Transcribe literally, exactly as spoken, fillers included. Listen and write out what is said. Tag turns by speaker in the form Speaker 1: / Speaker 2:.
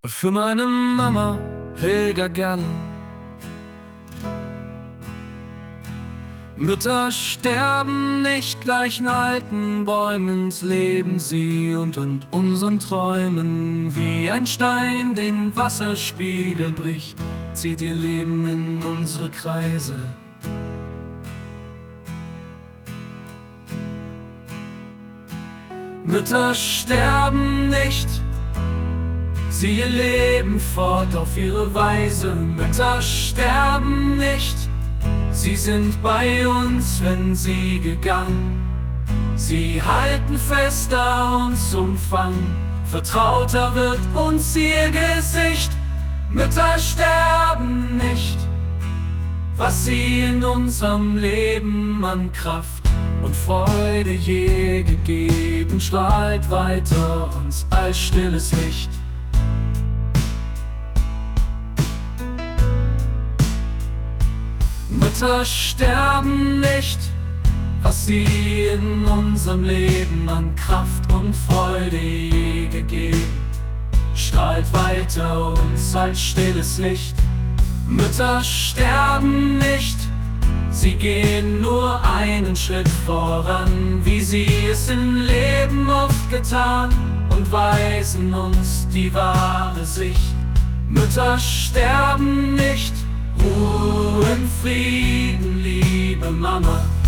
Speaker 1: Für meine Mama, Helga Gerle. Mütter sterben nicht, gleichen alten Bäumen, leben sie und in unseren Träumen. Wie ein Stein den Wasserspiegel bricht, zieht ihr Leben in unsere Kreise. Mütter sterben nicht, sie ihr Leben fort auf ihre Weise. Mütter sterben nicht, sie sind bei uns, wenn sie gegangen. Sie halten fester uns umfangen, vertrauter wird uns ihr Gesicht. Mütter sterben nicht, was sie in unserem Leben an Kraft und Freude je gegeben, strahlt weiter uns als stilles Licht. Mütter sterben nicht, was sie in unserem Leben an Kraft und Freude je gegeben, strahlt weiter uns als stilles Licht. Mütter sterben nicht, sie gehen nur einen Schritt voran, wie sie es im Leben oft getan, und weisen uns die wahre Sicht. Mütter sterben nicht, Ruhe in Frieden, liebe Mama.